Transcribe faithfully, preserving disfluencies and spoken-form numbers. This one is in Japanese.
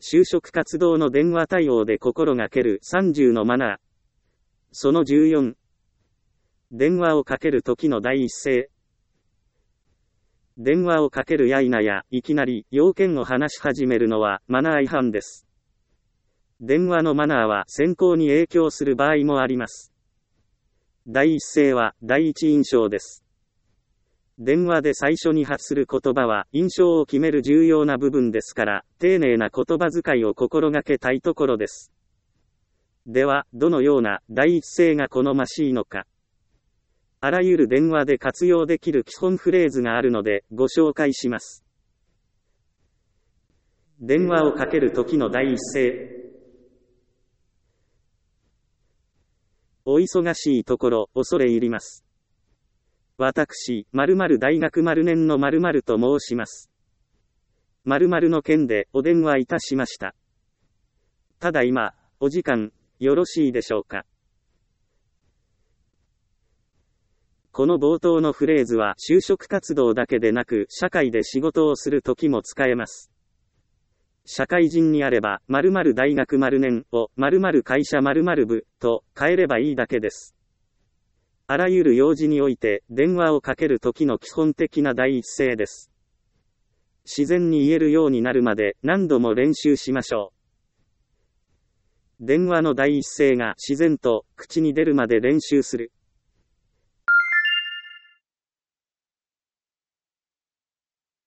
就職活動の電話対応で心がけるさんじゅうのマナー。そのじゅうよん。電話をかける時の第一声。電話をかけるや否や、いきなり要件を話し始めるのはマナー違反です。電話のマナーは選考に影響する場合もあります。第一声は第一印象です。電話で最初に発する言葉は印象を決める重要な部分ですから、丁寧な言葉遣いを心がけたいところです。では、どのような第一声が好ましいのか。あらゆる電話で活用できる基本フレーズがあるので、ご紹介します。電話をかける時の第一声。お忙しいところ、恐れ入ります。私、〇〇大学〇年の〇〇と申します。〇〇の件でお電話いたしました。ただいま、お時間、よろしいでしょうか。この冒頭のフレーズは就職活動だけでなく社会で仕事をするときも使えます。社会人にあれば、〇〇大学〇年を〇〇会社〇〇部と変えればいいだけです。あらゆる用事において電話をかけるときの基本的な第一声です。自然に言えるようになるまで何度も練習しましょう。電話の第一声が自然と口に出るまで練習する。